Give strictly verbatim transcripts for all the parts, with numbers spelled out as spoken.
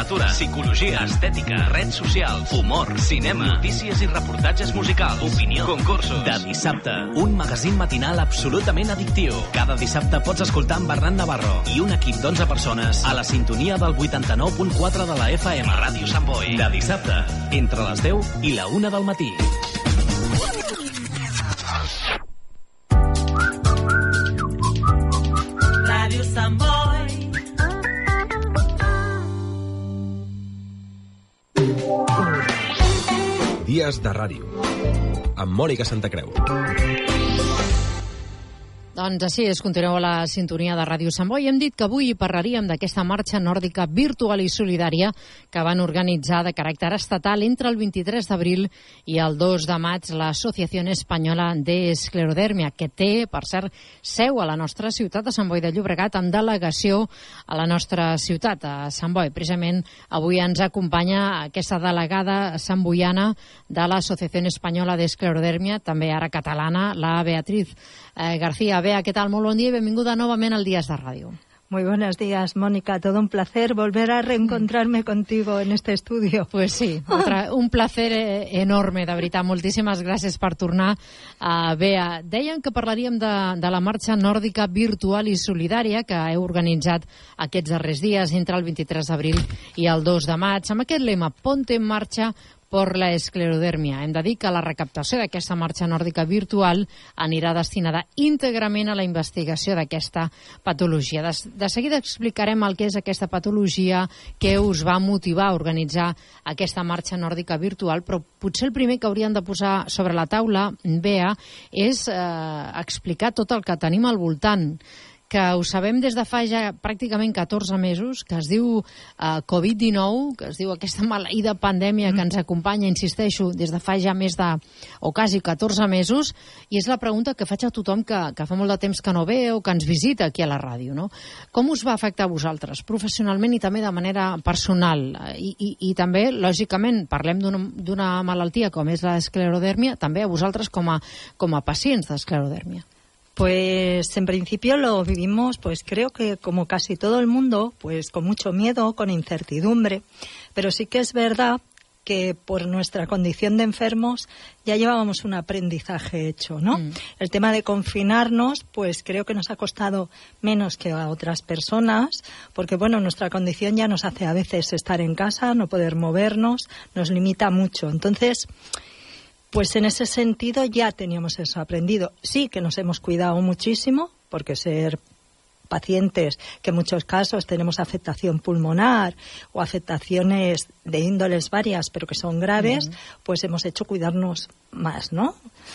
literatura, psicologia, estètica, redes socials, humor, cinema, notícies i reportatges musicals, opinió, concursos. De dissabte, un magazín matinal absolutament addictiu. Cada dissabte pots escoltar en Bernat Navarro i un equip d'onze persones a la sintonia del vuitanta-nou punt quatre de la F M. Ràdio Sant Boi. De dissabte, entre les deu i la una del matí. Ràdio Sant Boi. Dies de ràdio amb Mònica Santacreu. Doncs així és, continueu a la sintonia de Ràdio Sant Boi. Hem dit que avui parlaríem d'aquesta marxa nòrdica virtual i solidària que van organitzar de caràcter estatal entre el vint-i-tres d'abril i el dos de maig l'Associació Espanyola d'Esclerodèrmia, que té, per cert, seu a la nostra ciutat de Sant Boi de Llobregat, amb delegació a la nostra ciutat, a Sant Boi. Precisament avui ens acompanya aquesta delegada santboiana de l'Associació Espanyola d'Esclerodèrmia, també ara catalana, la Beatriz eh, García. Bea, ¿qué tal? Muy buen día y bienvenida nuevamente al Días de Radio. Muy buenos días, Mónica. Todo un placer volver a reencontrarme contigo en este estudio. Pues sí, otra, un placer eh, enorme, de veritat. Moltíssimes gràcies per tornar. Uh, Bea, dèiem que parlaríem de, de la marxa nòrdica virtual i solidària que heu organitzat aquests darrers dies entre el vint-i-tres d'abril i el dos de maig, amb aquest lema, Ponte en marcha per la esclerodèrmia. Hem de dir que la recaptació d'aquesta marxa nòrdica virtual anirà destinada íntegrament a la investigació d'aquesta patologia. De, de seguida explicarem el que és aquesta patologia, què us va motivar a organitzar aquesta marxa nòrdica virtual, però potser el primer que hauríem de posar sobre la taula, Bea, és eh, explicar tot el que tenim al voltant, que ho sabem des de fa ja pràcticament catorze mesos, que es diu uh, covid dinou, que es diu aquesta maleïda pandèmia que ens acompanya, insisteixo, des de fa ja més de, o quasi catorze mesos, i és la pregunta que faig a tothom que, que fa molt de temps que no ve o que ens visita aquí a la ràdio, no? Com us va afectar a vosaltres, professionalment i també de manera personal? I, i, i també, lògicament, parlem d'una malaltia com és l'esclerodèrmia, també a vosaltres com a, com a pacients d'esclerodèrmia. Pues en principio lo vivimos, pues creo que como casi todo el mundo, pues con mucho miedo, con incertidumbre, pero sí que es verdad que por nuestra condición de enfermos ya llevábamos un aprendizaje hecho, ¿no? Mm. El tema de confinarnos, pues creo que nos ha costado menos que a otras personas, porque bueno, nuestra condición ya nos hace a veces estar en casa, no poder movernos, nos limita mucho. Entonces, pues en ese sentido ya teníamos eso aprendido. Sí que nos hemos cuidado muchísimo, porque ser pacientes que en muchos casos tenemos afectación pulmonar o afectaciones de índoles varias, pero que son graves, uh-huh. pues hemos hecho cuidarnos más, ¿no?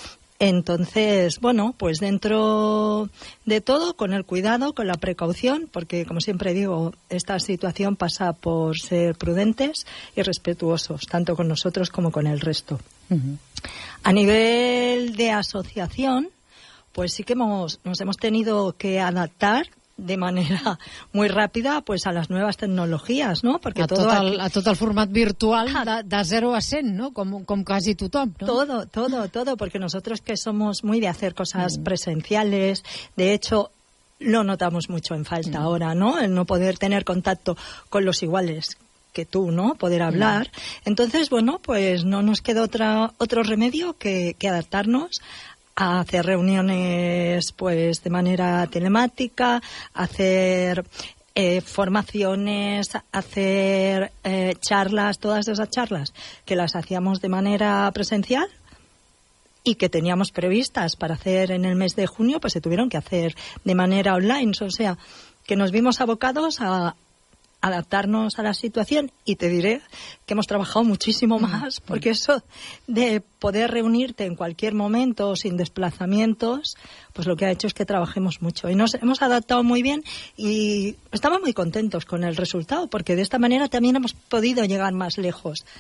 Entonces, bueno, pues dentro de todo, con el cuidado, con la precaución, porque como siempre digo, esta situación pasa por ser prudentes y respetuosos, tanto con nosotros como con el resto. Uh-huh. A nivel de asociación, pues sí que hemos, nos hemos tenido que adaptar de manera muy rápida pues a las nuevas tecnologías, ¿no? Porque a, todo tot el, aquí... a tot el format virtual de, de zero a cent, ¿no? Com, com quasi tothom, ¿no? Todo, todo, todo, porque nosotros que somos muy de hacer cosas mm. presenciales, de hecho lo notamos mucho en falta mm. ahora, ¿no? El no poder tener contacto con los iguales que tú, ¿no? Poder hablar. Mm. Entonces, bueno, pues no nos queda otra, otro remedio que, que adaptarnos a hacer reuniones pues de manera telemática, hacer eh, formaciones, hacer eh, charlas, todas esas charlas que las hacíamos de manera presencial y que teníamos previstas para hacer en el mes de junio, pues se tuvieron que hacer de manera online. O sea, que nos vimos abocados a adaptarnos a la situación, y te diré que hemos trabajado muchísimo más, porque eso de poder reunirte en cualquier momento sin desplazamientos, pues lo que ha hecho es que trabajemos mucho y nos hemos adaptado muy bien y estamos muy contentos con el resultado, porque de esta manera también hemos podido llegar más lejos.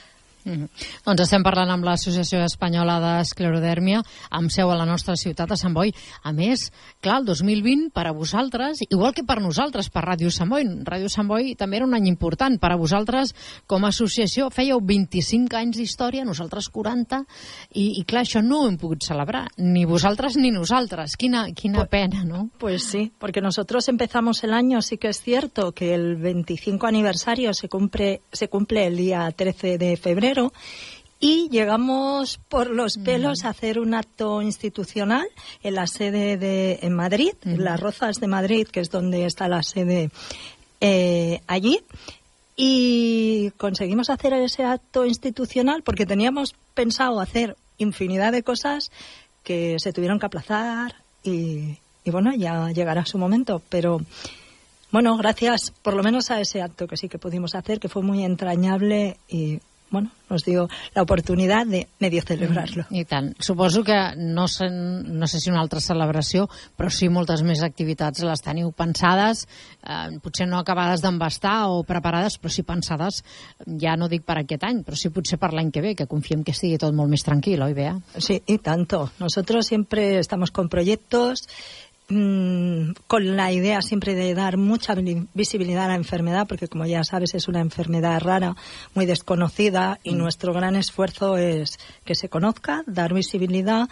Mm-hmm. Doncs estem parlant amb l'Associació Espanyola d'Esclerodèrmia, amb seu a la nostra ciutat, a Sant Boi. A més, clar, el dos mil vint, per a vosaltres, igual que per nosaltres, per Ràdio Sant Boi, Ràdio Sant Boi també era un any important. Per a vosaltres, com a associació, fèieu vint-i-cinc anys d'història, nosaltres quaranta, i, i clar, això no ho hem pogut celebrar, ni vosaltres ni nosaltres. Quina, quina pues, pena, ¿no? Pues sí, porque nosotros empezamos el año, sí que es cierto que el veinticinco aniversario se cumple, se cumple el día trece de febrero, y llegamos por los pelos mm. a hacer un acto institucional en la sede de en Madrid, mm. en Las Rozas de Madrid, que es donde está la sede eh, allí, y conseguimos hacer ese acto institucional porque teníamos pensado hacer infinidad de cosas que se tuvieron que aplazar y, y bueno, ya llegará su momento, pero bueno, gracias por lo menos a ese acto que sí que pudimos hacer, que fue muy entrañable y bueno, nos dio la oportunidad de medio celebrarlo. I tant. Suposo que no sé, no sé si una altra celebració, però sí moltes més activitats les teniu pensades, eh, potser no acabades d'embastar o preparades, però sí pensades, ja no dic per aquest any, però sí potser per l'any que ve, que confiem que estigui tot molt més tranquil, oi, Bea? Sí, y tanto. Nosotros siempre estamos con proyectos, con la idea siempre de dar mucha visibilidad a la enfermedad, porque como ya sabes es una enfermedad rara, muy desconocida, y mm. nuestro gran esfuerzo es que se conozca, dar visibilidad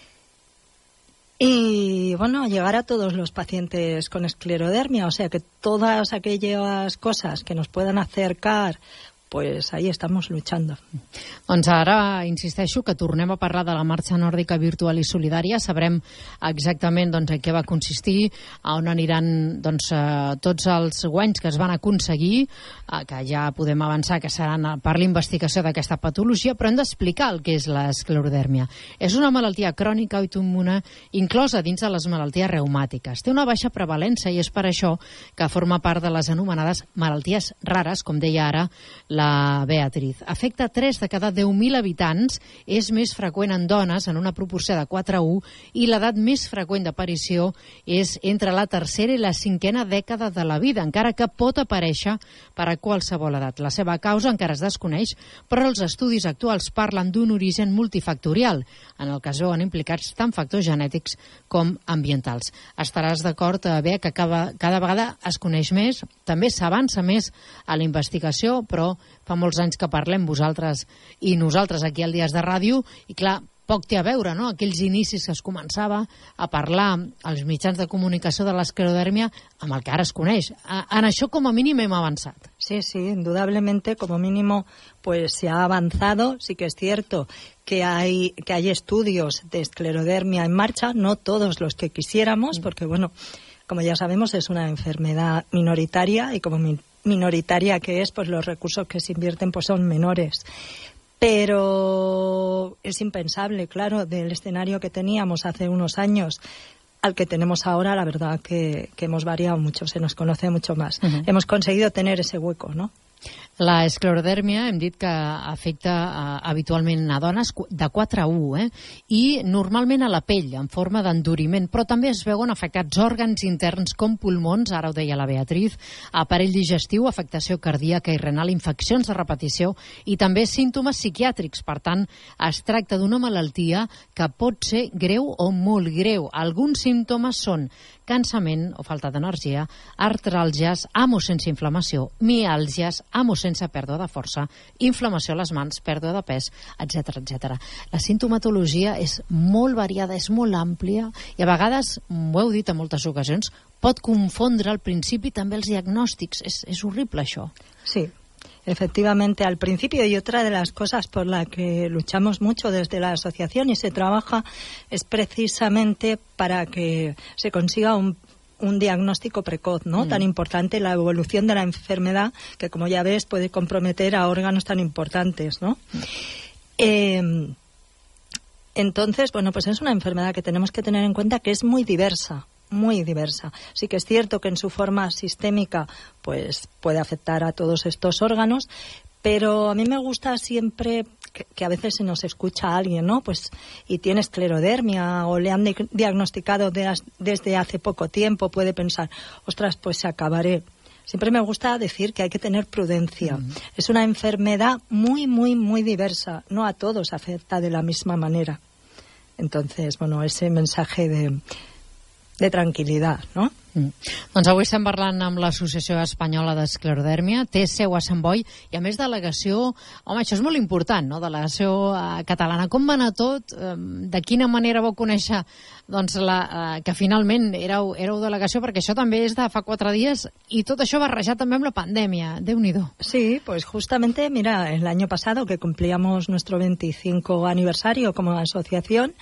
y bueno, llegar a todos los pacientes con esclerodermia, o sea que todas aquellas cosas que nos puedan acercar, pues ahí estamos luchando. Doncs ara insisteixo que tornem a parlar de la marxa nòrdica virtual i solidària. Sabrem exactament doncs, en què va consistir, a on aniran doncs, eh, tots els guanys que es van aconseguir, eh, que ja podem avançar que seran per l'investigació d'aquesta patologia, però hem d'explicar el que és l'esclerodèrmia. És una malaltia crònica autoimmune inclosa dins de les malalties reumàtiques. Té una baixa prevalència i és per això que forma part de les anomenades malalties rares, com deia ara la la Beatriz. Afecta tres de cada deu mil habitants, és més freqüent en dones, en una proporció de quatre a u, i l'edat més freqüent d'aparició és entre la tercera i la cinquena dècada de la vida, encara que pot aparèixer per a qualsevol edat. La seva causa encara es desconeix, però els estudis actuals parlen d'un origen multifactorial, en el que es veuen implicats tant factors genètics com ambientals. Estaràs d'acord, Bea, que cada, cada vegada es coneix més, també s'avança més a la investigació, però fa molts anys que parlem vosaltres i nosaltres aquí al Dies de Ràdio i clar, poc té a veure, no? Aquells inicis que es començava a parlar als mitjans de comunicació de l'esclerodèrmia amb el que ara es coneix. En això com a mínim hem avançat. Sí, sí, indudablemente como mínimo pues se ha avanzado. Sí que es cierto que hay, que hay estudios de esclerodermia en marcha, no todos los que quisiéramos, porque bueno, como ya sabemos es una enfermedad minoritaria y como mi minoritaria que es, pues los recursos que se invierten pues son menores. Pero es impensable, claro, del escenario que teníamos hace unos años al que tenemos ahora, la verdad que, que hemos variado mucho, se nos conoce mucho más. Uh-huh. Hemos conseguido tener ese hueco, ¿no? La esclerodèrmia hem dit que afecta uh, habitualment a dones de quatre a u, eh? I normalment a la pell, en forma d'enduriment, però també es veuen afectats òrgans interns com pulmons, ara ho deia la Beatriz, aparell digestiu, afectació cardíaca i renal, infeccions de repetició i també símptomes psiquiàtrics. Per tant, es tracta d'una malaltia que pot ser greu o molt greu. Alguns símptomes són cansament o falta d'energia, artràlgies, amo sense inflamació, miàlgies, amo sense pèrdua de força, inflamació a les mans, pèrdua de pes, etcètera, etcètera. La sintomatologia és molt variada, és molt àmplia i a vegades, ho heu dit en moltes ocasions, pot confondre al principi també els diagnòstics. És, és horrible això. Sí. Efectivamente, al principio, y otra de las cosas por la que luchamos mucho desde la asociación y se trabaja es precisamente para que se consiga un, un diagnóstico precoz, ¿no? Mm. Tan importante la evolución de la enfermedad que, como ya ves, puede comprometer a órganos tan importantes, ¿no? Mm. Eh, entonces, bueno, pues es una enfermedad que tenemos que tener en cuenta que es muy diversa. Muy diversa. Sí que es cierto que en su forma sistémica pues puede afectar a todos estos órganos, pero a mí me gusta siempre que, que a veces se nos escucha a alguien, ¿no? Pues y tiene esclerodermia o le han di- diagnosticado de as, desde hace poco tiempo, puede pensar, ostras, pues se acabaré. siempre me gusta decir que hay que tener prudencia. Mm. Es una enfermedad muy, muy, muy diversa. No a todos afecta de la misma manera. Entonces, bueno, ese mensaje de, de tranquil·litat, no? Mm. Doncs avui estem parlant amb l'Associació Espanyola d'Esclerodèrmia, té seu a Sant Boi i a més delegació, home, això és molt important, no? Delegació eh, catalana. Com va anar tot? Eh, de quina manera vau conèixer doncs, la, eh, que finalment éreu, éreu delegació? Perquè això també és de fa quatre dies i tot això barrejat també amb la pandèmia. Déu-n'hi-do. Sí, pues justamente, mira, el año pasado que cumplíamos nuestro veinticinco aniversario como asociación,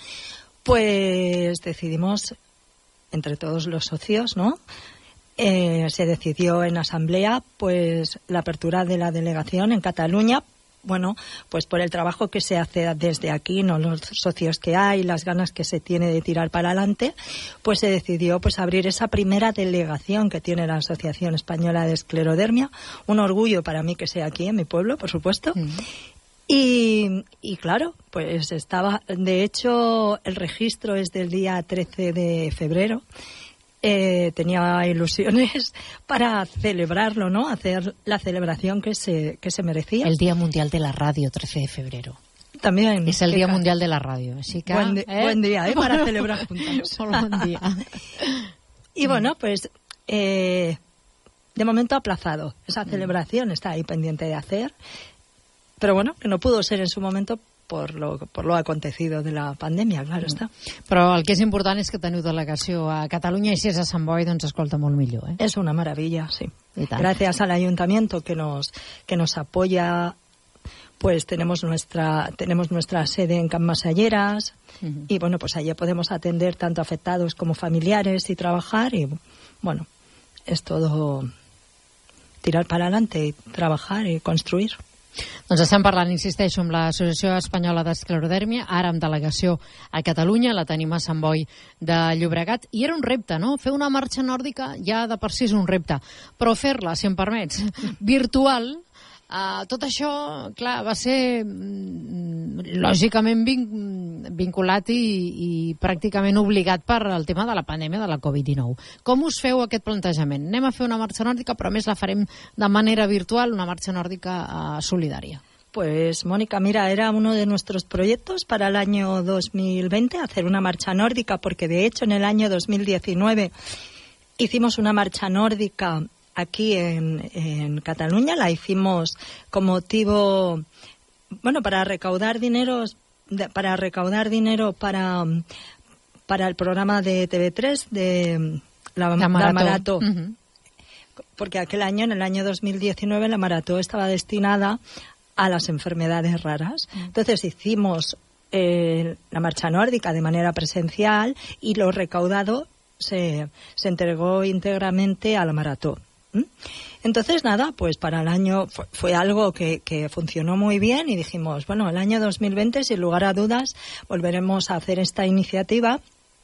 pues decidimos entre todos los socios, ¿no? Eh, se decidió en asamblea, pues, la apertura de la delegación en Cataluña, bueno, pues por el trabajo que se hace desde aquí, no los socios que hay, las ganas que se tiene de tirar para adelante, pues se decidió, pues, abrir esa primera delegación que tiene la Asociación Española de Esclerodermia. Un orgullo para mí que sea aquí en mi pueblo, por supuesto. Mm. Y, y claro, pues estaba, de hecho, el registro es del día trece de febrero. Eh, tenía ilusiones para celebrarlo, ¿no? Hacer la celebración que se, que se merecía. El Día Mundial de la Radio, trece de febrero. También. És el Dia Mundial de la Ràdio. Així que, buen, di eh? buen día, ¿eh? Para celebrar juntos. Molt bon dia. Y bueno, pues, eh, de momento aplazado. Esa celebración está ahí pendiente de hacer. Pero bueno, que no pudo ser en su momento por lo, por lo acontecido de la pandèmia, claro està. Però el que és important és que teniu delegació a Catalunya i si és a Sant Boi, doncs escolta molt millor, eh? Es una maravilla, sí. Gracias al ayuntamiento que nos, que nos apoya, pues tenemos nuestra, tenemos nuestra sede en Can Masalleras, uh-huh. y bueno, pues allí podemos atender tanto afectados como familiares y trabajar, y bueno, es todo tirar para adelante y trabajar y construir. Doncs estem parlant, insisteixo, amb l'Associació Espanyola d'Esclerodèrmia, ara amb delegació a Catalunya, la tenim a Sant Boi de Llobregat, i era un repte, no? Fer una marxa nòrdica ja de per si és un repte, però fer-la, si em permets, virtual, uh, tot això, clar, va ser mm, lògicament vin vinculat i, i pràcticament obligat per el tema de la pandèmia de la covid dinou. Com us feu aquest plantejament? Anem a fer una marxa nòrdica, però a més la farem de manera virtual, una marxa nòrdica uh, solidària. Pues, Mónica, mira, era uno de nuestros proyectos para el año dos mil veinte, hacer una marcha nórdica, porque de hecho en el año dos mil diecinueve hicimos una marcha nórdica aquí en, en Cataluña, la hicimos con motivo, bueno, para recaudar dineros, de, para recaudar dinero para, para el programa de T V tres de la, la Marató. La Marató. Uh-huh. Porque aquel año, en el año dos mil diecinueve, la Marató estaba destinada a las enfermedades raras. Entonces hicimos eh, la marcha nórdica de manera presencial y lo recaudado se, se entregó íntegramente a la Marató. ¿Mm? Entonces, nada, pues para el año fue, fue algo que, que funcionó muy bien y dijimos, bueno, el año dos mil veinte, sin lugar a dudas, volveremos a hacer esta iniciativa.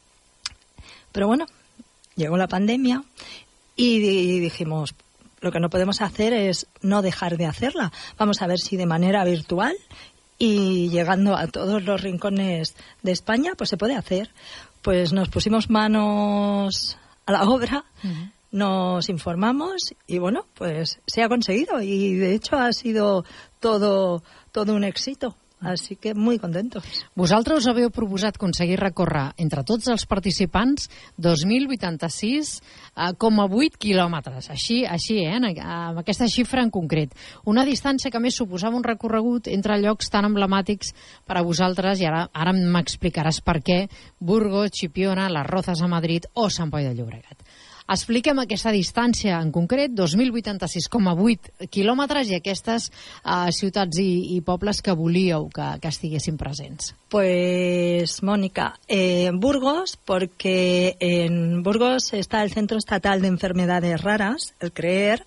Pero bueno, llegó la pandemia y, y dijimos, lo que no podemos hacer es no dejar de hacerla. Vamos a ver si de manera virtual y llegando a todos los rincones de España, pues se puede hacer. Pues nos pusimos manos a la obra, uh-huh. nos informamos y bueno, pues se ha conseguido y de hecho ha sido todo, todo un éxito. Així que molt contentos. Vosaltres us haveu proposat aconseguir recórrer entre tots els participants dos mil vuitanta-sis coma vuit quilòmetres. Així, així eh? Amb aquesta xifra en concret. Una distància que més suposava un recorregut entre llocs tan emblemàtics per a vosaltres, i ara, ara m'explicaràs per què, Burgos, Chipiona, Les Rozas a Madrid o Sant Boi de Llobregat. Expliquem aquesta distància en concret, dos mil vuitanta-sis coma vuit quilòmetres, i aquestes uh, ciutats i, i pobles que volíeu que, que estiguessin presents. Pues, Mónica, eh, Burgos, porque en Burgos está el Centro Estatal de Enfermedades Raras, el CREER,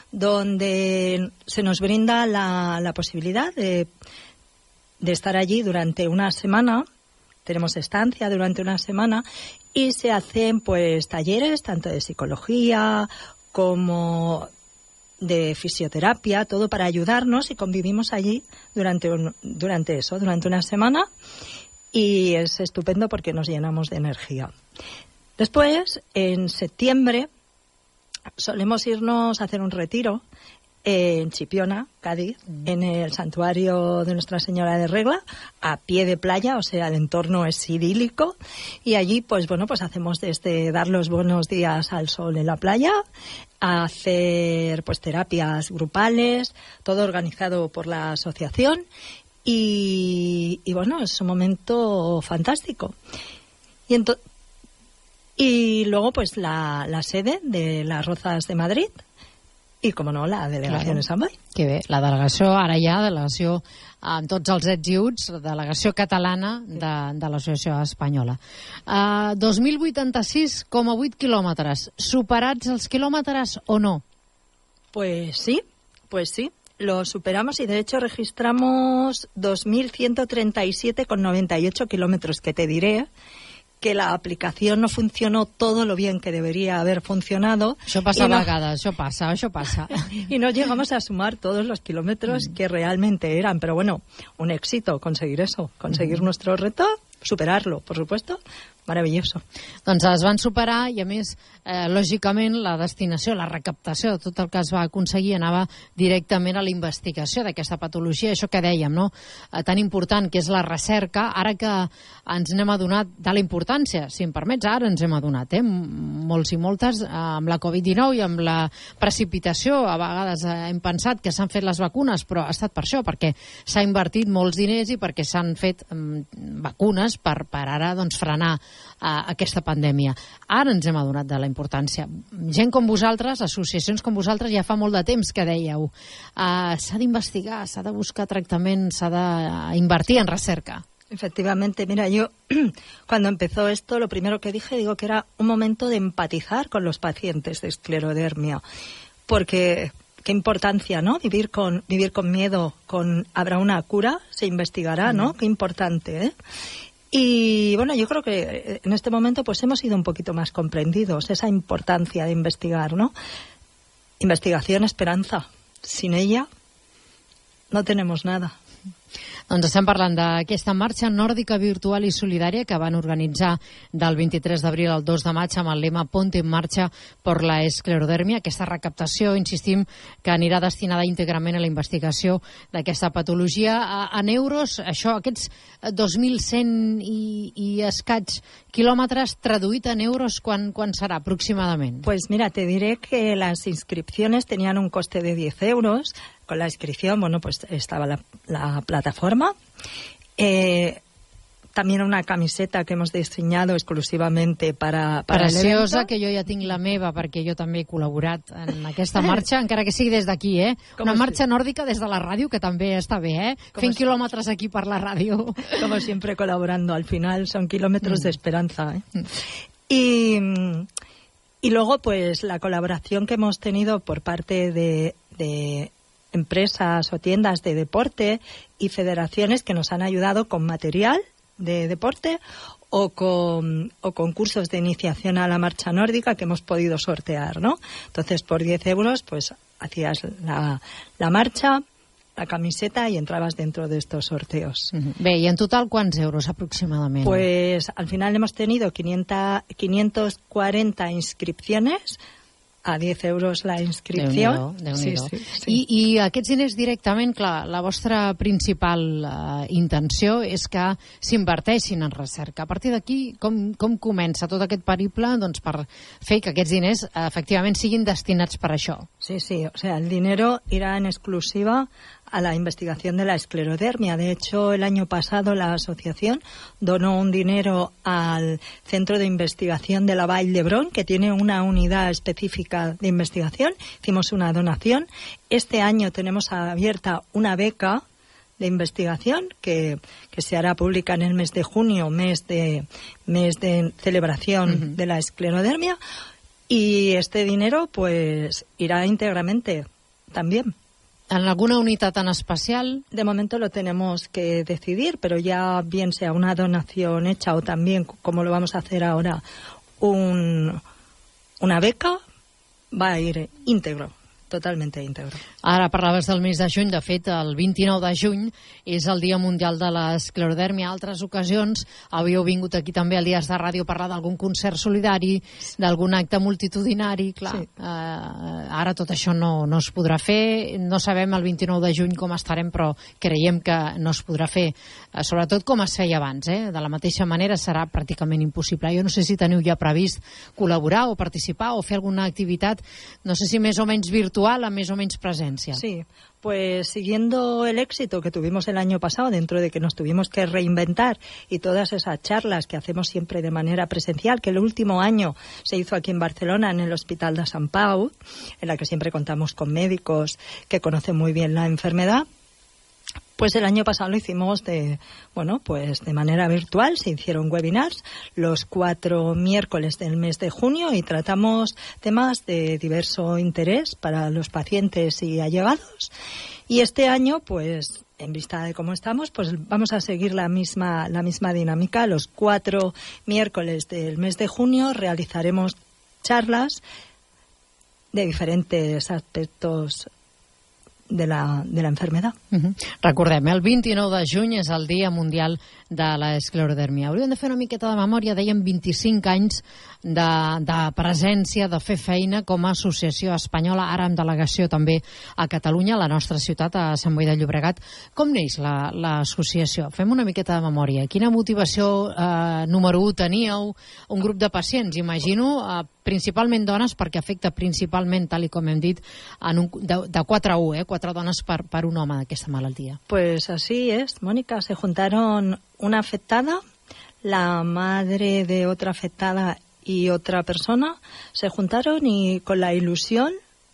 donde se nos brinda la, la posibilidad de, de estar allí durante una semana. Tenemos estancia durante una semana y se hacen pues talleres tanto de psicología como de fisioterapia, todo para ayudarnos, y convivimos allí durante un, durante eso, durante una semana, y es estupendo porque nos llenamos de energía. Después, en septiembre, solemos irnos a hacer un retiro en Chipiona, Cádiz, mm. en el santuario de Nuestra Señora de Regla, a pie de playa, o sea, el entorno es idílico, y allí, pues bueno, pues hacemos desde dar los buenos días al sol en la playa, a hacer pues terapias grupales, todo organizado por la asociación, y, y bueno, es un momento fantástico. Y entonces y luego pues la, la sede de las Rozas de Madrid, i, com no, la delegació de Sant Boi. Que bé, la delegació, ara ja, delegació amb tots els ets i uts, delegació catalana de, de l'Associació Espanyola. Uh, dos mil vuitanta-sis coma vuit quilòmetres. Superats els quilòmetres o no? Pues sí, pues sí. Lo superamos y de hecho registramos dos mil ciento treinta y siete coma noventa y ocho kilómetros, que te diré que la aplicación no funcionó todo lo bien que debería haber funcionado. Això passa no, a vegades, això passa, això passa. Y no llegamos a sumar todos los kilómetros mm. que realmente eran, pero bueno, un éxito conseguir eso, conseguir mm. nuestro reto, superarlo, por supuesto, maravilloso. Doncs es van superar i, a més, eh, lògicament, la destinació, la recaptació, tot el que es va aconseguir anava directament a la investigació d'aquesta patologia, això que dèiem, no? Eh, tan important que és la recerca, ara que ens n'hem adonat de la importància, si em permets, ara ens hem adonat, eh? Molts i moltes, eh, amb la covid dinou i amb la precipitació, a vegades eh, hem pensat que s'han fet les vacunes, però ha estat per això, perquè s'ha invertit molts diners i perquè s'han fet eh, vacunes per, per ara doncs, frenar a aquesta pandèmia. Ara ens hem adonat de la importància. Gent com vosaltres, associacions com vosaltres, ja fa molt de temps que dèieu uh, s'ha d'investigar, s'ha de buscar tractament, s'ha d'invertir en recerca. Efectivamente, mira, yo cuando empezó esto, lo primero que dije, digo que era un momento de empatizar con los pacientes de esclerodermia, porque qué importancia, ¿no? Vivir con vivir con miedo, con habrá una cura, se investigará, ¿no? Mm. Qué importante, ¿eh? Y bueno, yo creo que en este momento pues hemos sido un poquito más comprendidos, esa importancia de investigar, ¿no? Investigación, esperanza. Sin ella no tenemos nada. Doncs estem parlant d'aquesta marxa nòrdica virtual i solidària que van organitzar del vint-i-tres d'abril al dos de maig amb el lema Ponte en marcha por la esclerodermia. Aquesta recaptació, insistim, que anirà destinada íntegrament a la investigació d'aquesta patologia. En euros, això, aquests dos mil cent i, i escaig quilòmetres traduït en euros, quan, quan serà aproximadament? Pues mira, te diré que las inscripciones tenían un coste de diez euros. Con la inscripción, bueno, pues estaba la, la plataforma. Eh, también una camiseta que hemos diseñado exclusivamente para, para Preciosa, el evento. Que jo ja tinc la meva perquè jo també he col·laborat en aquesta marxa, encara que sigui des d'aquí, eh? Com una marxa si... nòrdica des de la ràdio, que també està bé, eh? Com Fent si... quilòmetres aquí per la ràdio. Como siempre colaborando, al final son kilómetros mm. de esperanza, ¿eh? Mm. Y, y luego, pues, la colaboración que hemos tenido por parte de... de empresas o tiendas de deporte y federaciones que nos han ayudado con material de deporte o con, o con cursos de iniciación a la marcha nórdica que hemos podido sortear, ¿no? Entonces, por diez euros, pues hacías la, la marcha, la camiseta y entrabas dentro de estos sorteos. Bé, i en total quants euros aproximadament? Pues al final hemos tenido quinientos cuarenta inscripciones, a diez euros la inscripció. Déu-n'hi-do, Déu-n'hi-do. Sí, sí, sí. I, I aquests diners directament, clar, la vostra principal uh, intenció és que s'inverteixin en recerca. A partir d'aquí, com, com comença tot aquest periple doncs, per fer que aquests diners uh, efectivament siguin destinats per això? Sí, sí, o sea, el dinero irá en exclusiva a la investigación de la esclerodermia. De hecho, el año pasado la asociación donó un dinero al Centro de Investigación de la Vall d'Hebron, que tiene una unidad específica de investigación. Hicimos una donación. Este año tenemos abierta una beca de investigación que, que se hará pública en el mes de junio, mes de, mes de celebración uh-huh. de la esclerodermia. Y este dinero pues irá íntegramente también. ¿En alguna unitat en especial? De momento lo tenemos que decidir, pero ya bien sea una donación hecha o también, como lo vamos a hacer ahora, un, una beca, va a ir íntegro totalmente íntegro. Ara parlaves del mes de juny, de fet el vint-i-nou de juny és el Dia Mundial de l'Esclerodèrmia. Altres ocasions havíeu vingut aquí també al Dies de Ràdio a parlar d'algun concert solidari, d'algun acte multitudinari, clar, sí. eh, ara tot això no, no es podrà fer, no sabem el vint-i-nou de juny com estarem, però creiem que no es podrà fer, eh, sobretot com es feia abans, eh? De la mateixa manera serà pràcticament impossible. Jo no sé si teniu ja previst col·laborar o participar o fer alguna activitat, no sé si més o menys virtual, amb més o menys presencia. Sí, pues siguiendo el éxito que tuvimos el año pasado, dentro de que nos tuvimos que reinventar y todas esas charlas que hacemos siempre de manera presencial, que el último año se hizo aquí en Barcelona, en el Hospital de Sant Pau, en la que siempre contamos con médicos que conocen muy bien la enfermedad. Pues el año pasado lo hicimos de, bueno, pues de manera virtual, se hicieron webinars los cuatro miércoles del mes de junio y tratamos temas de diverso interés para los pacientes y allegados. Y este año, pues, en vista de cómo estamos, pues vamos a seguir la misma, la misma dinámica. Los cuatro miércoles del mes de junio realizaremos charlas de diferentes aspectos de la, de la enfermedad. Uh-huh. Recordem, el vint-i-nou de juny és el Dia Mundial de l'Esclerodèrmia. Hauríem de fer una miqueta de memòria, dèiem vint-i-cinc anys de, de presència, de fer feina com a associació espanyola, ara amb delegació també a Catalunya, a la nostra ciutat, a Sant Boi de Llobregat. Com neix la, l'associació? Fem una miqueta de memòria. Quina motivació eh, número u teníeu? Un grup de pacients, imagino, eh, principalment dones, perquè afecta principalment, tal i com hem dit, en un, de, de quatre a u, eh? quatre dones per, per un home d'aquesta malaltia. Pues así es, Mónica. Se juntaron una afectada, la madre de otra afectada y otra persona, se juntaron y con la ilusión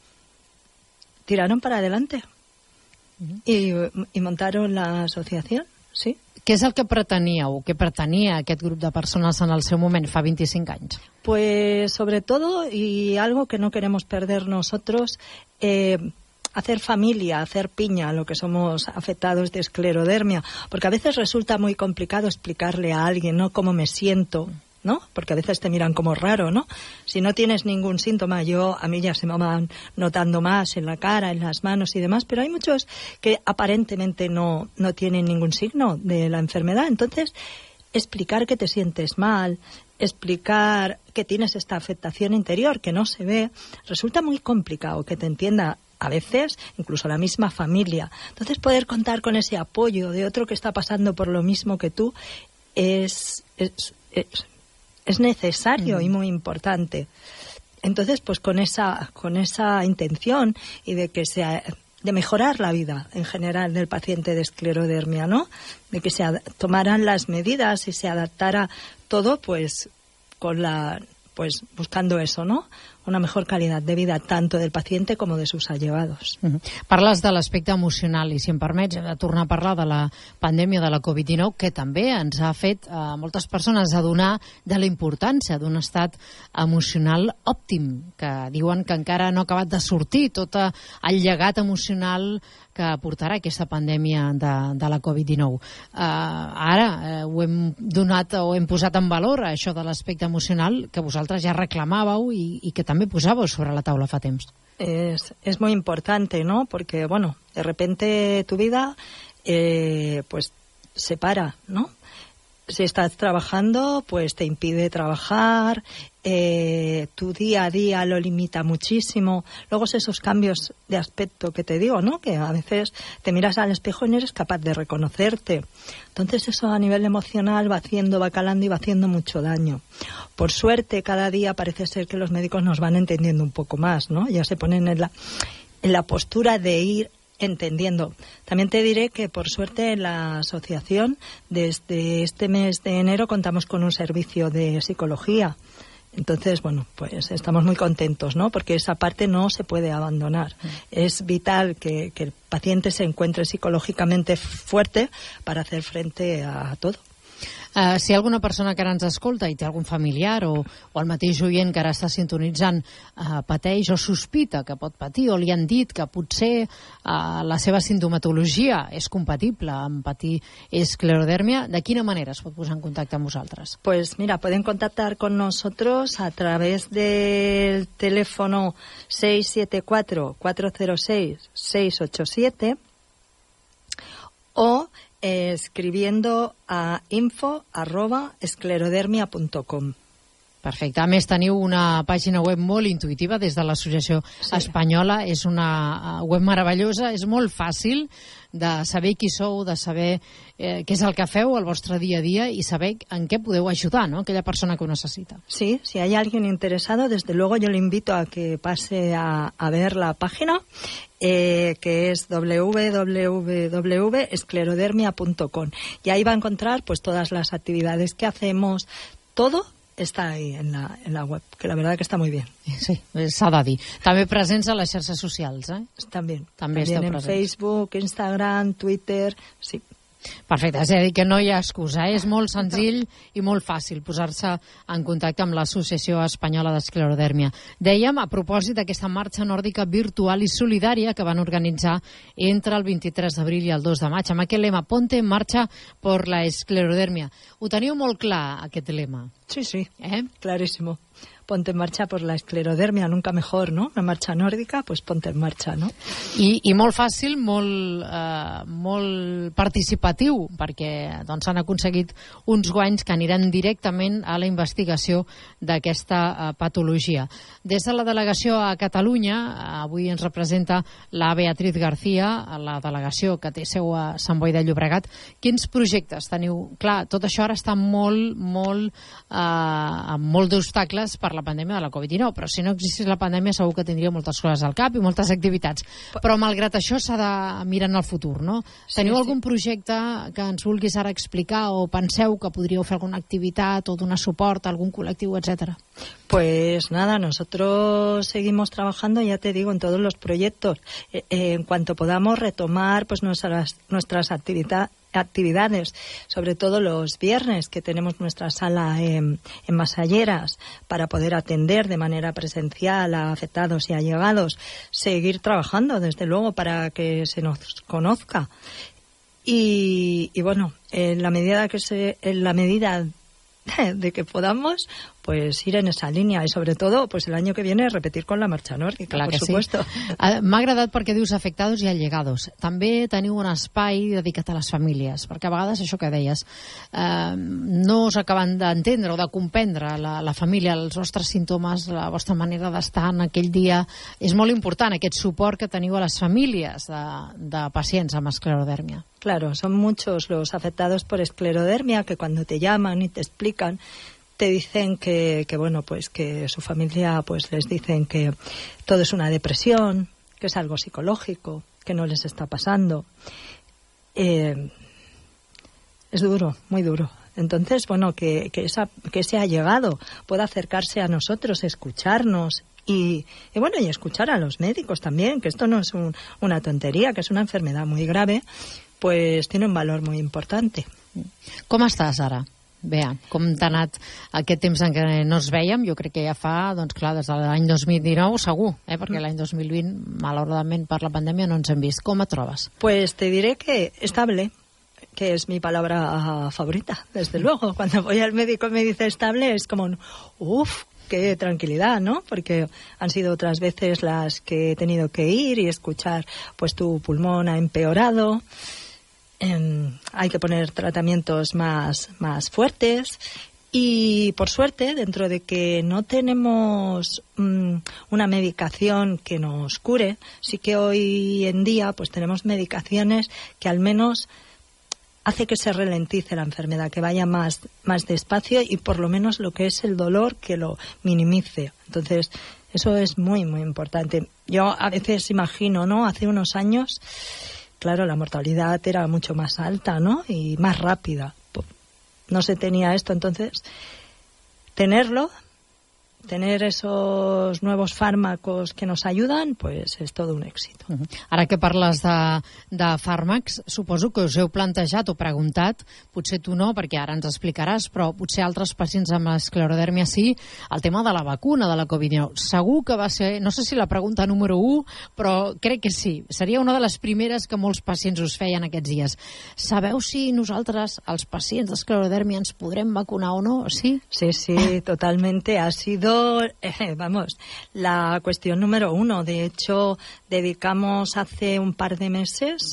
tiraron para adelante. Uh-huh. y, y montaron la asociación, sí. Què és el que preteníeu, que pretenia aquest grup de persones en el seu moment, fa vint-i-cinc anys? Pues sobre todo, y algo que no queremos perder nosotros, eh, hacer familia, hacer piña a lo que somos afectados de esclerodermia, porque a veces resulta muy complicado explicarle a alguien, ¿no?, cómo me siento, ¿no? Porque a veces te miran como raro, ¿no? Si no tienes ningún síntoma, yo, a mí ya se me van notando más en la cara, en las manos y demás, pero hay muchos que aparentemente no, no tienen ningún signo de la enfermedad. Entonces, explicar que te sientes mal, explicar que tienes esta afectación interior que no se ve, resulta muy complicado que te entienda a veces incluso la misma familia. Entonces, poder contar con ese apoyo de otro que está pasando por lo mismo que tú es... es, es es necesario mm. y muy importante. Entonces, pues con esa con esa intención y de que sea de mejorar la vida en general del paciente de esclerodermia, ¿no? De que se ad- tomaran las medidas y se adaptara todo, pues con la pues buscando eso, ¿no? Una mejor calidad de vida tanto del paciente como de sus allegados. Mm-hmm. Parles de l'aspecte emocional i, si em permets, hem de tornar a parlar de la pandèmia de la covid dinou, que també ens ha fet a moltes persones adonar de la importància d'un estat emocional òptim, que diuen que encara no ha acabat de sortir tot el llegat emocional que portarà aquesta pandèmia de, de la covid dinou. Uh, ara uh, ho hem donat o hem posat en valor, això de l'aspecte emocional, que vosaltres ja reclamàveu i, i que també posàveu sobre la taula fa temps. Es, es muy importante, ¿no? Porque, bueno, de repente tu vida eh, pues se para, ¿no? Si estás trabajando, pues te impide trabajar, eh, tu día a día lo limita muchísimo. Luego esos cambios de aspecto que te digo, ¿no? Que a veces te miras al espejo y no eres capaz de reconocerte. Entonces eso a nivel emocional va haciendo, va calando y va haciendo mucho daño. Por suerte, cada día parece ser que los médicos nos van entendiendo un poco más, ¿no? Ya se ponen en la, en la postura de ir entendiendo. También te diré que, por suerte, en la asociación, desde este mes de enero, contamos con un servicio de psicología. Entonces, bueno, pues estamos muy contentos, ¿no? Porque esa parte no se puede abandonar. Mm. Es vital que, que el paciente se encuentre psicológicamente fuerte para hacer frente a todo. Uh, si hi ha alguna persona que ara ens escolta i té algun familiar o, o el mateix oient que ara està sintonitzant uh, pateix o sospita que pot patir o li han dit que potser uh, la seva sintomatologia és compatible amb patir esclerodèrmia, ¿de quina manera es pot posar en contacte amb vosaltres? Pues mira, pueden contactar con nosotros a través del teléfono seis siete cuatro, cuatro cero seis, seis ocho siete o eh, escribiendo a info arroba esclerodermia punto com. Perfecte. A més, teniu una pàgina web molt intuïtiva des de l'Associació sí. Espanyola. És una web meravellosa, és molt fàcil de saber qui sou, de saber eh, què és el que feu al vostre dia a dia i saber en què podeu ajudar, ¿no?, aquella persona que ho necessita. Sí, si hay alguien interesado, desde luego yo le invito a que pase a, a ver la página, eh, que es doble u doble u doble u punto esclerodermia punto com, y ahí va a encontrar pues todas las actividades que hacemos, todo està ahí en la, en la web, que la verdad que està muy bien. Sí, s'ha de dir. També presents a les xarxes socials, eh? També. També esteu en presents. Facebook, Instagram, Twitter, sí. Perfecte, és a dir, que no hi ha excusa, eh? És molt senzill i molt fàcil posar-se en contacte amb l'Associació Espanyola d'Esclerodèrmia. Dèiem, a propòsit d'aquesta marxa nòrdica virtual i solidària que van organitzar entre el vint-i-tres d'abril i el dos de maig, amb aquest lema, Ponte en marcha por la esclerodèrmia. Ho teniu molt clar, aquest lema? Sí, sí, eh? clarísimo. Ponte en marcha por la esclerodermia, nunca mejor, ¿no? Una marcha nórdica, pues ponte en marcha, ¿no? I, i molt fàcil, molt, eh, molt participatiu, perquè doncs, han aconseguit uns guanys que aniran directament a la investigació d'aquesta eh, patologia. Des de la delegació a Catalunya, avui ens representa la Beatriz García, la delegació que té seu a Sant Boi de Llobregat. Quins projectes teniu? Clar, tot això ara està molt, molt, eh, amb molt d'obstacles per la pandèmia de la covid dinou, però si no existís la pandèmia segur que tindria moltes coses al cap i moltes activitats. Però malgrat això s'ha de mirar en el futur, no? Sí, Teniu sí. algun projecte que ens vulguis ara explicar o penseu que podríeu fer alguna activitat o donar suport a algun col·lectiu, etcètera? Pues nada, nosotros seguimos trabajando, ya te digo, en todos los proyectos. Eh, eh, en cuanto podamos retomar pues nuestras, nuestras actividades actividades, sobre todo los viernes que tenemos nuestra sala en, en Masalleras para poder atender de manera presencial a afectados y allegados, seguir trabajando desde luego para que se nos conozca y, y bueno, en la medida que se, en la medida de que podamos, pues ir en esa línia i sobretot pues el año que viene repetir con la marcha nórdica, Clar por supuesto. Sí. M'ha agradat perquè dius afectados i allegados. També teniu un espai dedicat a les famílies, perquè a vegades això que deies eh, no us acaben d'entendre o de comprendre la, la família, els vostres símptomes, la vostra manera d'estar en aquell dia. És molt important aquest suport que teniu a les famílies de, de pacients amb esclerodèrmia. Claro, son muchos los afectados por esclerodermia que cuando te llaman y te explican, te dicen que, que bueno, pues que su familia pues les dicen que todo es una depresión, que es algo psicológico, que no les está pasando. Eh, es duro, muy duro. Entonces, bueno, que, que, esa, que ese allegado pueda acercarse a nosotros, escucharnos y, y bueno, y escuchar a los médicos también, que esto no es un, una tontería, que es una enfermedad muy grave, pues tiene un valor muy importante. Com estàs ara? Bea, com t'ha anat aquest temps en què no ens vèiem? Jo crec que ja fa, doncs clar, des de l'any dos mil dinou segur, eh? perquè l'any dos mil vint, malauradament per la pandèmia, no ens hem vist. Com et trobes? Pues te diré que estable, que es mi palabra favorita, desde luego. Cuando voy al médico y me dice estable, es como, uff, qué tranquilidad, ¿no? Porque han sido otras veces las que he tenido que ir y escuchar, pues tu pulmón ha empeorado. Eh, hay que poner tratamientos más, más fuertes y por suerte, dentro de que no tenemos mmm, una medicación que nos cure, sí que hoy en día pues tenemos medicaciones que al menos hace que se ralentice la enfermedad, que vaya más, más despacio y por lo menos lo que es el dolor que lo minimice. Entonces eso es muy muy importante. Yo a veces imagino, ¿no? Hace unos años, claro, la mortalidad era mucho más alta, ¿no? Y más rápida. No se tenía esto, entonces tenerlo tener esos nuevos fármacos que nos ayudan, pues és tot un èxit. Uh -huh. Ara que parles de, de fàrmacs, suposo que us heu plantejat o preguntat, potser tu no, perquè ara ens explicaràs, però potser altres pacients amb esclerodèrmia sí, el tema de la vacuna de la covid dinou. Segur que va ser, no sé si la pregunta número u, però crec que sí. Seria una de les primeres que molts pacients us feien aquests dies. Sabeu si nosaltres, els pacients d'esclerodèrmia, ens podrem vacunar o no? Sí? Sí, sí, totalmente. Ha sido Eh, vamos, la cuestión número uno. De hecho, dedicamos hace un par de meses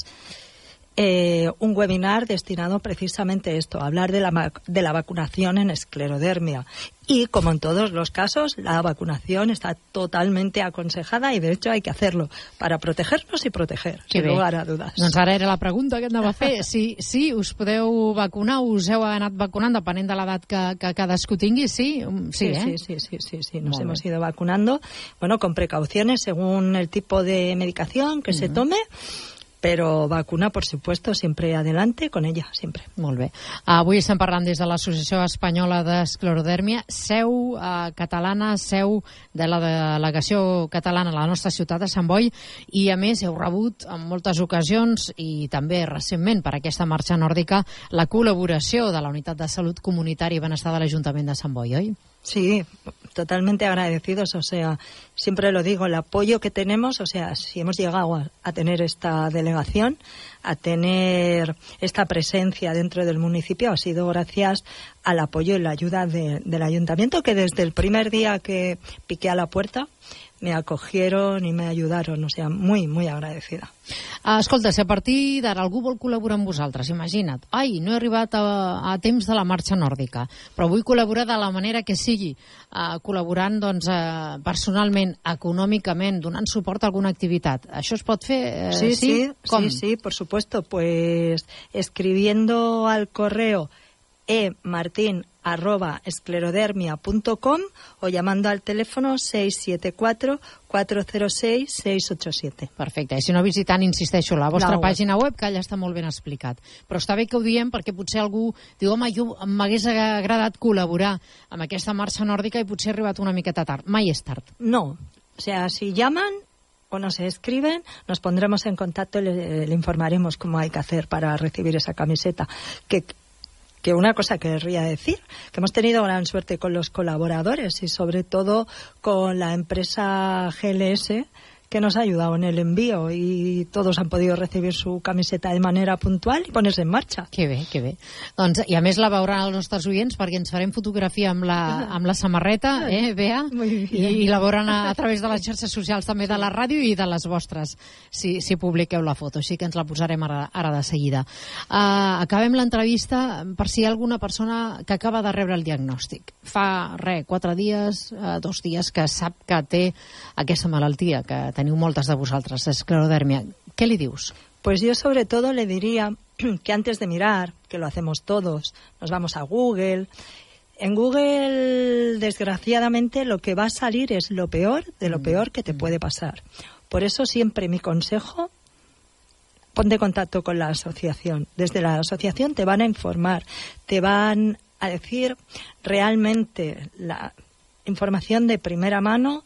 eh, un webinar destinado precisamente a esto, a hablar de la, de la vacunación en esclerodermia. Y, como en todos los casos, la vacunación está totalmente aconsejada y, de hecho, hay que hacerlo para protegernos i proteger, que sin lugar a dudas. Doncs ara era la pregunta que anava a fer. Si, si us podeu vacunar, us heu anat vacunant, depenent de l'edat que, que cadascú tingui, sí? Sí, sí, eh? sí, sí, sí, sí, sí. Nos hemos ido vacunando, bueno, con precauciones según el tipo de medicación que uh-huh. se tome, però vacuna, por supuesto, sempre adelante con ella, sempre. Molt bé. Avui estem parlant des de l'Associació Espanyola d'Esclerodèrmia, seu eh, catalana, seu de la delegació catalana a la nostra ciutat de Sant Boi, i a més heu rebut en moltes ocasions i també recentment per aquesta marxa nòrdica la col·laboració de la Unitat de Salut Comunitària i Benestar de l'Ajuntament de Sant Boi, oi? Sí, totalmente agradecidos, o sea, siempre lo digo, el apoyo que tenemos, o sea, si hemos llegado a, a tener esta delegación, a tener esta presencia dentro del municipio, ha sido gracias al apoyo y la ayuda de, del ayuntamiento, que desde el primer día que piqué a la puerta me acogieron i me ayudaron, o sea, muy, muy agradecida. Uh, escolta, si a partir d'ara algú vol col·laborar amb vosaltres, imagina't, ai, no he arribat a, a temps de la marxa nòrdica, però vull col·laborar de la manera que sigui, uh, col·laborant doncs, uh, personalment, econòmicament, donant suport a alguna activitat. Això es pot fer? Uh, sí, sí, sí, sí, sí, por supuesto, pues escribiendo al correo emartin arroba esclerodermia punto com o llamando al teléfono seis siete cuatro cuatro cero seis seis ocho siete. Perfecte. I si no, visitant, insisteixo, la vostra la pàgina web, que allà està molt ben explicat. Però està bé que ho diem perquè potser algú diu, home, jo m'hagués agradat col·laborar amb aquesta marxa nòrdica i potser he arribat una miqueta tard. Mai és tard. No. O sea, si llaman o nos escriben, nos pondremos en contacto y le, le informaremos cómo hay que hacer para recibir esa camiseta. Que Que una cosa querría decir, que hemos tenido gran suerte con los colaboradores y sobre todo con la empresa G L S, que nos ha ayudado en el envío i todos han podido recibir su camiseta de manera puntual i ponerse en marxa. Que bé, que bé. Doncs, i a més la veuran els nostres oients perquè ens farem fotografia amb la, amb la samarreta, eh, Bea? I, i la veuran a, a través de les xarxes socials també de la ràdio i de les vostres, si, si publiqueu la foto. Així que ens la posarem ara, ara de seguida. Uh, acabem l'entrevista per si hi ha alguna persona que acaba de rebre el diagnòstic. Fa, res, quatre dies, uh, dos dies que sap que té aquesta malaltia, que teniu moltes de vosaltres, esclerodèrmia. ¿Qué le dius? Pues yo sobre todo le diría que antes de mirar, que lo hacemos todos, nos vamos a Google. En Google, desgraciadamente, lo que va a salir es lo peor de lo peor que te puede pasar. Por eso siempre mi consejo, ponte en contacto con la asociación. Desde la asociación te van a informar, te van a decir realmente la información de primera mano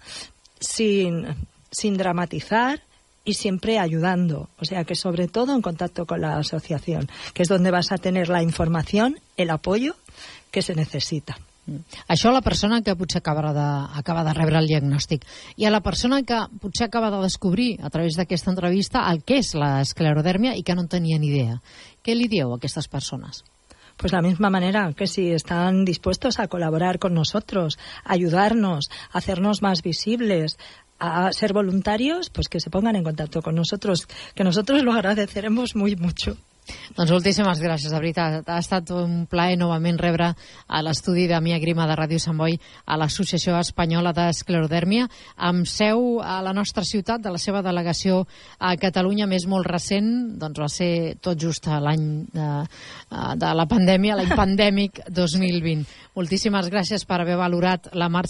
sin... sin dramatizar y siempre ayudando. O sea que sobre todo en contacto con la asociación, que es donde vas a tener la información, el apoyo que se necesita. Això a la persona que potser acaba de, acaba de rebre el diagnòstic. I a la persona que potser acaba de descobrir a través d'aquesta entrevista el que és l'esclerodèrmia i que no en tenia ni idea. Què li dieu a aquestes persones? Pues la misma manera que si están dispuestos a colaborar con nosotros, a ayudarnos, a hacernos más visibles, a ser voluntarios, pues que se pongan en contacto con nosotros, que nosotros lo agradeceremos muy mucho. Doncs moltíssimes gràcies, de veritat. Ha estat un plaer novament rebre a l'estudi de Mia Grima de Ràdio Sant Boi a l'Associació Espanyola d'Esclerodèrmia, amb seu a la nostra ciutat, de la seva delegació a Catalunya, més molt recent, doncs va ser tot just l'any de, de la pandèmia, l'any pandèmic dos mil vint. Moltíssimes gràcies per haver valorat la marxa